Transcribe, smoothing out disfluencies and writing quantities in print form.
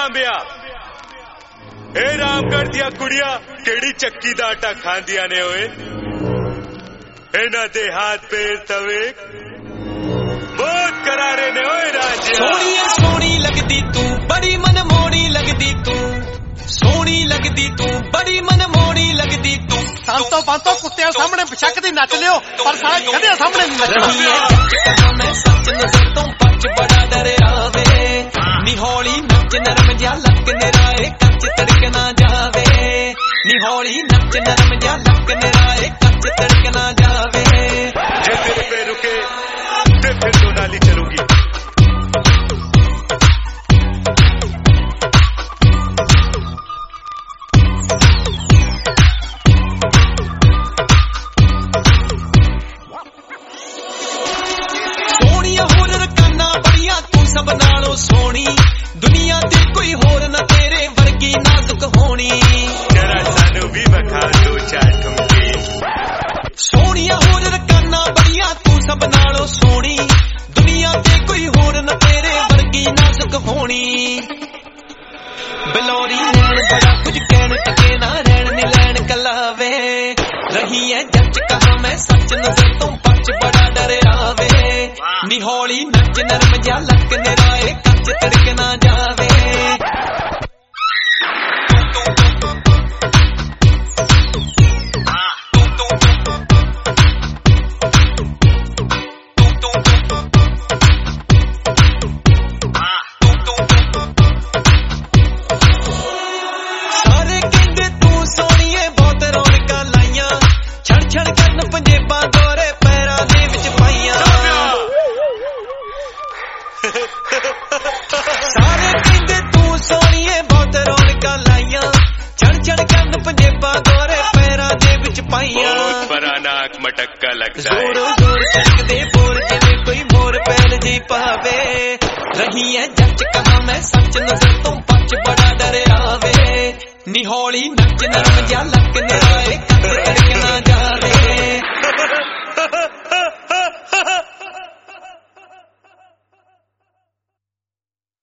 रांबिया ए रामगढ़ दिया कुड़िया केड़ी चक्की दा आटा खांदिया ने ओए इन्हां दे हाथ पैर तवे बहुत करारे ने ओए राजिया। सोहणिया सोहणी लगदी तू बड़ी मनमोहणी लगदी तू सोहणी लगदी तू बड़ी मनमोहणी लगदी तू संतो पंतो कुत्तियां सामने बिछक दी नच लियो पर सारे गधे सामने नहीं नचना। मैं सच नजर तो पच बड़ा डरिया वे निहौली नच नरम जा लक निराए कच तड़क ना जावे निहौली नच नरम जा लक निराए कच तड़क ना जावे। जे तेरे पे रुके ते फिर तो नाली चलूंगी। सब नालों सोहनी दुनिया ते कोई होर न तेरे वर्गी नाजुक होनी जरा सानू भी बखा दो चार ठुमके सोहनिया होर रकाना बड़िया तू सब नालों सोहनी दुनिया ते कोई होर न तेरे वर्गी नाजुक होनी बलौरी नैन बड़ा कुछ कहन टके ना रहन नी लैन कलावे रही है जच कहा मैं सच नजर तो पच बड़ा डरिया वे निहौली नच नरम जा लक निराए कच तड़क ना जावे। सारे कहंदे तू सोहणीए बहुत रौनकां लाइयां छड़ छड़ करन पंजेबां गोरे पैरां दे विच पाइयां सारे कहंदे तू सोहणीए बहुत रौनकां लाइयां छड़ छड़ करन पंजेबां गोरे पैरां दे विच पाइयां बड़ा नाक मटक्का लगदा है जोर जोर चलकदे बोल जिवें कोई मोर पैल जी पावे रही है जच कहा मैं सच नजर तो पच बड़ा डरिया वे निहौली नच नरम जा लक निराए कच तड़क ना जावे।